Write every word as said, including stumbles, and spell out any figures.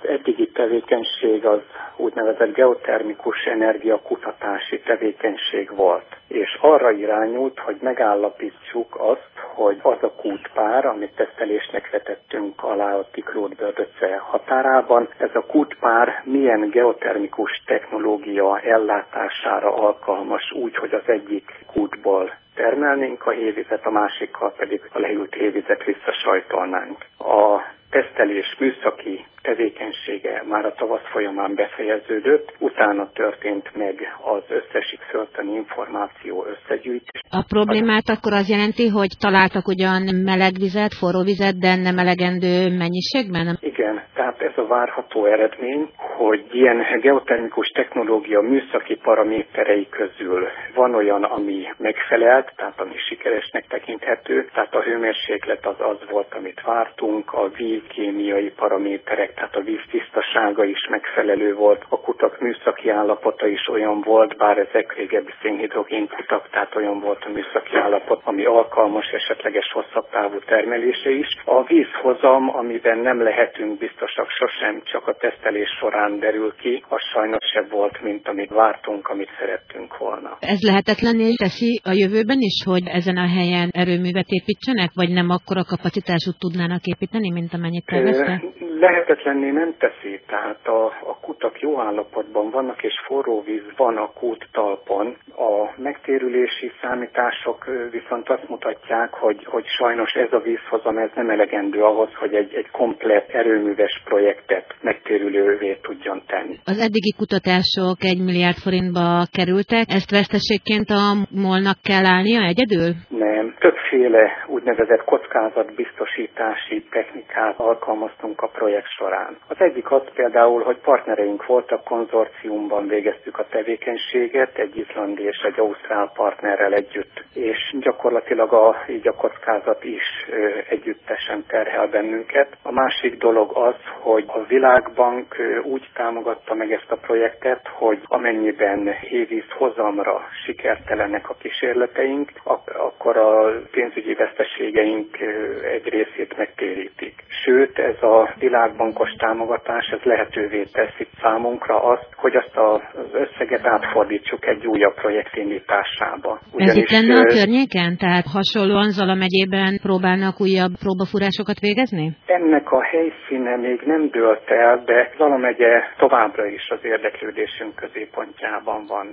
Az eddigi tevékenység az úgynevezett geotermikus energiakutatási tevékenység volt, és arra irányult, hogy megállapítsuk azt, hogy az a kútpár, amit tesztelésnek vetettünk alá a Tiklód-Bördöce határában, ez a kútpár milyen geotermikus technológia ellátására alkalmas úgy, hogy az egyik kútból termelnénk a hévizet, a másikkal pedig a leült hévizet visszasajtolnánk. A tesztelés műszaki tevékenysége már a tavasz folyamán befejeződött, utána történt meg az összes földtani információ összegyűjtés. A problémát akkor az jelenti, hogy találtak ugyan meleg vizet, forró vizet, de nem elegendő mennyiségben? Igen, tehát ez a várható eredmény, hogy ilyen geotermikus technológia műszaki paraméterei közül van olyan, ami megfelelt, tehát ami sikeresnek tekinthető, tehát a hőmérséklet az az volt, amit vártunk, a vízkémiai paraméterek, tehát a víz tisztasága is megfelelő volt, a kutak műszaki állapota is olyan volt, bár ezek régebbi szénhidrogén kutak, tehát olyan volt a műszaki állapot, ami alkalmas esetleges hosszabb távú termelése is. A vízhozam, amiben nem lehetünk biztosak sosem, csak a tesztelés során derül ki, az sajnos se volt, mint amit vártunk, amit szerettünk volna. Ez lehetetlenné teszi a jövőben is, hogy ezen a helyen erőművet építsenek, vagy nem akkora kapacitásút tudnának építeni, mint amennyit terveztek? Lehetetlenné nem teszi, tehát a, a kutak jó állapotban vannak, és forró víz van a kút talpon. A megtérülési számítások viszont azt mutatják, hogy, hogy sajnos ez a vízhozam ez nem elegendő ahhoz, hogy egy, egy komplett erőműves projektet megtérülővé tudjon tenni. Az eddigi kutatások egy milliárd forintba kerültek, ezt veszteségként a molnak kell állnia egyedül? Nem. Többféle úgynevezett kockázatbiztosítási technikát alkalmaztunk a projekt során. Az egyik az például, hogy partnereink voltak, konzorciumban végeztük a tevékenységet, egy izlandi és egy ausztrál partnerrel együtt, és gyakorlatilag a, így a kockázat is ö, együttesen terhel bennünket. A másik dolog az, hogy a Világbank ö, úgy támogatta meg ezt a projektet, hogy amennyiben hévíz hozamra sikertelenek a kísérleteink, ak- akkor a pénzügyi veszteségeink ö, egy részét megtérítik. Sőt, ez a világbankos támogatás, ez lehetővé teszi számunkra azt, hogy azt az összeget átfordítsuk egy újabb projekt indításába. Ez itt lenne a környéken? Tehát hasonlóan Zala megyében próbálnak újabb próbafúrásokat végezni? Ennek a helyszíne még nem dőlt el, de Zala megye továbbra is az érdeklődésünk középpontjában van.